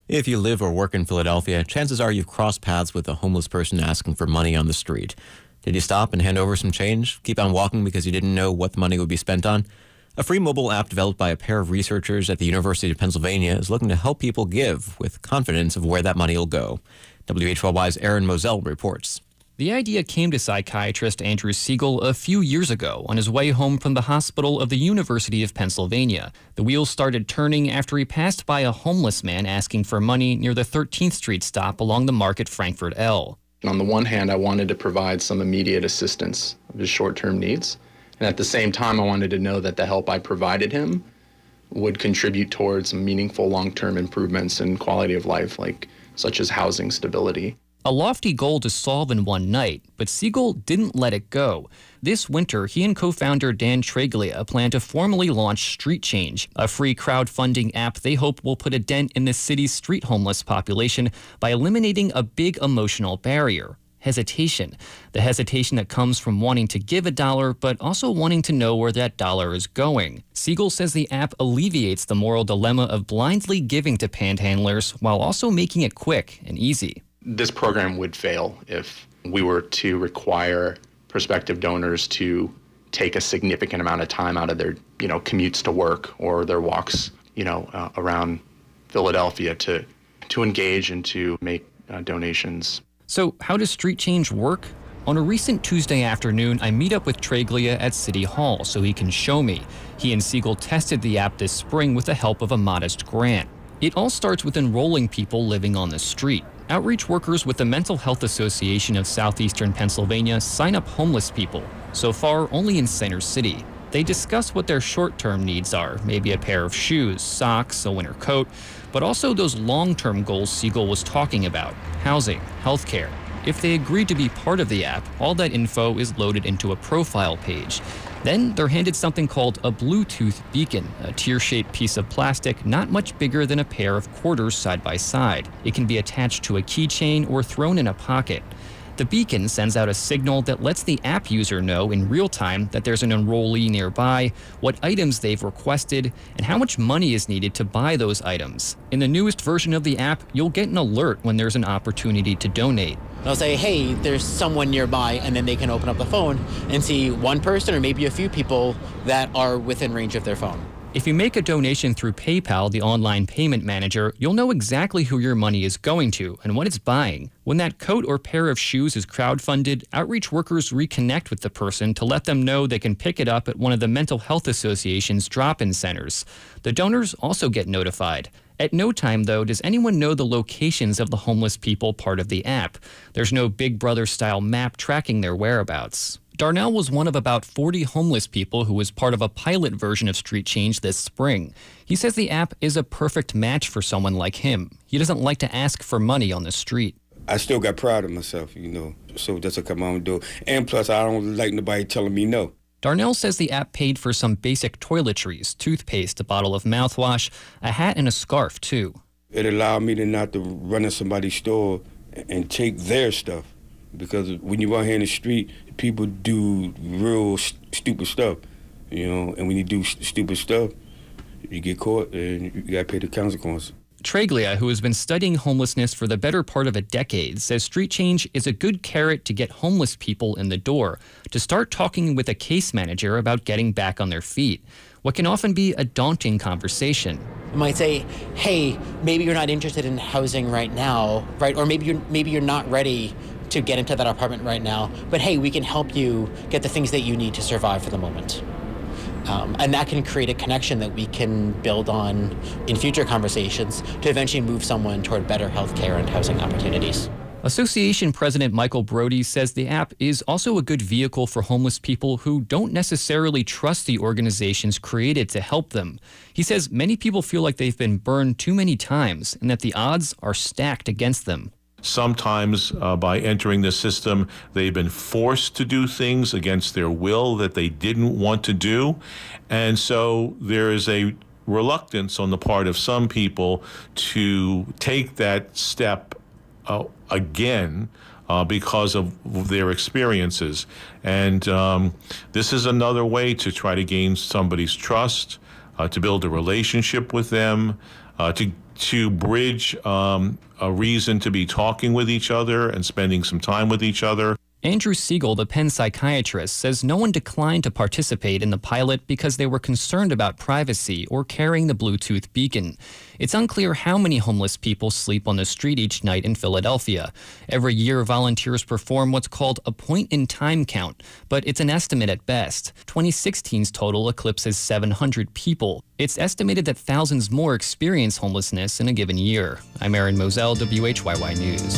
If you live or work in Philadelphia, chances are you've crossed paths with a homeless person asking for money on the street. Did you stop and hand over some change? Keep on walking because you didn't know what the money would be spent on? A free mobile app developed by a pair of researchers at the University of Pennsylvania is looking to help people give with confidence of where that money will go. WH12Y's Aaron Moselle reports. The idea came to psychiatrist Andrew Siegel a few years ago on his way home from the hospital of the University of Pennsylvania. The wheels started turning after he passed by a homeless man asking for money near the 13th Street stop along the Market Frankfurt L. On the one hand, I wanted to provide some immediate assistance of his short-term needs. And at the same time, I wanted to know that the help I provided him would contribute towards meaningful long-term improvements in quality of life, such as housing stability. A lofty goal to solve in one night, but Siegel didn't let it go. This winter, he and co-founder Dan Treglia plan to formally launch Street Change, a free crowdfunding app they hope will put a dent in the city's street homeless population by eliminating a big emotional barrier: hesitation. The hesitation that comes from wanting to give a dollar, but also wanting to know where that dollar is going. Siegel says the app alleviates the moral dilemma of blindly giving to panhandlers while also making it quick and easy. This program would fail if we were to require prospective donors to take a significant amount of time out of their, commutes to work or their walks, around Philadelphia to engage and to make donations. So how does Street Change work? On a recent Tuesday afternoon, I meet up with Treglia at City Hall so he can show me. He and Siegel tested the app this spring with the help of a modest grant. It all starts with enrolling people living on the street. Outreach workers with the Mental Health Association of Southeastern Pennsylvania sign up homeless people, so far only in Center City. They discuss what their short-term needs are, maybe a pair of shoes, socks, a winter coat, but also those long-term goals Siegel was talking about: housing, healthcare. If they agree to be part of the app, all that info is loaded into a profile page. Then they're handed something called a Bluetooth beacon, a tear-shaped piece of plastic not much bigger than a pair of quarters side by side. It can be attached to a keychain or thrown in a pocket. The beacon sends out a signal that lets the app user know in real time that there's an enrollee nearby, what items they've requested, and how much money is needed to buy those items. In the newest version of the app, you'll get an alert when there's an opportunity to donate. They'll say, hey, there's someone nearby, and then they can open up the phone and see one person or maybe a few people that are within range of their phone. If you make a donation through PayPal, the online payment manager, you'll know exactly who your money is going to and what it's buying. When that coat or pair of shoes is crowdfunded, outreach workers reconnect with the person to let them know they can pick it up at one of the Mental Health Association's drop-in centers. The donors also get notified. At no time, though, does anyone know the locations of the homeless people part of the app. There's no Big Brother-style map tracking their whereabouts. Darnell was one of about 40 homeless people who was part of a pilot version of Street Change this spring. He says the app is a perfect match for someone like him. He doesn't like to ask for money on the street. I still got proud of myself, so that's what I come on and do. And plus, I don't like nobody telling me no. Darnell says the app paid for some basic toiletries, toothpaste, a bottle of mouthwash, a hat, and a scarf, too. It allowed me to not to run in somebody's store and take their stuff. Because when you out here in the street, people do real stupid stuff, and when you do stupid stuff, you get caught and you got to pay the consequences. Treglia, who has been studying homelessness for the better part of a decade, says Street Change is a good carrot to get homeless people in the door, to start talking with a case manager about getting back on their feet. What can often be a daunting conversation. You might say, hey, maybe you're not interested in housing right now, right? Or maybe you're not ready to get into that apartment right now, but hey, we can help you get the things that you need to survive for the moment. And that can create a connection that we can build on in future conversations to eventually move someone toward better health care and housing opportunities. Association President Michael Brody says the app is also a good vehicle for homeless people who don't necessarily trust the organizations created to help them. He says many people feel like they've been burned too many times and that the odds are stacked against them. Sometimes by entering the system, they've been forced to do things against their will that they didn't want to do. And so there is a reluctance on the part of some people to take that step again because of their experiences. And this is another way to try to gain somebody's trust, to build a relationship with them, to to bridge a reason to be talking with each other and spending some time with each other. Andrew Siegel, the Penn psychiatrist, says no one declined to participate in the pilot because they were concerned about privacy or carrying the Bluetooth beacon. It's unclear how many homeless people sleep on the street each night in Philadelphia. Every year, volunteers perform what's called a point-in-time count, but it's an estimate at best. 2016's total eclipses 700 people. It's estimated that thousands more experience homelessness in a given year. I'm Aaron Moselle, WHYY News.